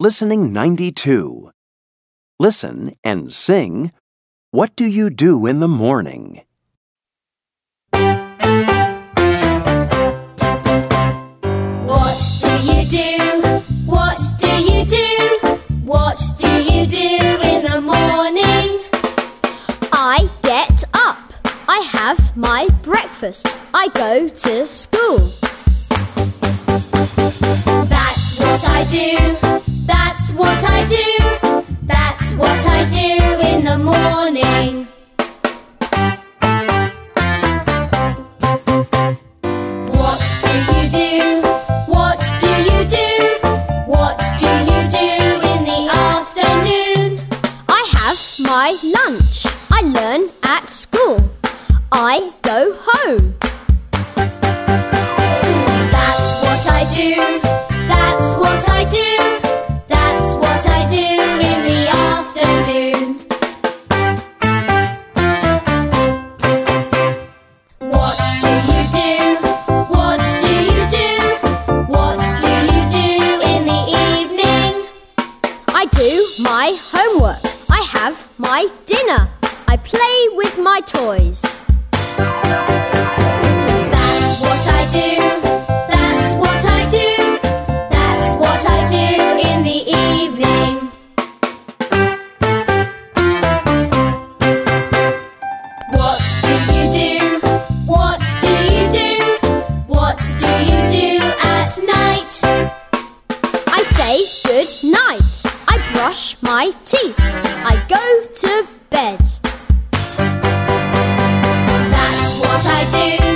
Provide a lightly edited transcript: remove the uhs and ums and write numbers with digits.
Listening 92. Listen and sing, "What do you do in the morning?" What do you do? What do you do? What do you do in the morning? I get up. I have my breakfast. I go to school. That's what I do. That's what I do. That's what I do in the morning. What do you do? What do you do? What do you do in the afternoon? I have my lunch. I learn at school. I go home. That's what I do. That's what I do. That's what I do in the afternoon. What do you do? What do you do? What do you do in the evening? I do my homework. I have my dinner. I play with my toys. That's what I do. That's what I do. That's what I do in the evening. What do you do? What do you do? What do you do at night? I say good night. I brush my teeth. I go to bed. That's what I do.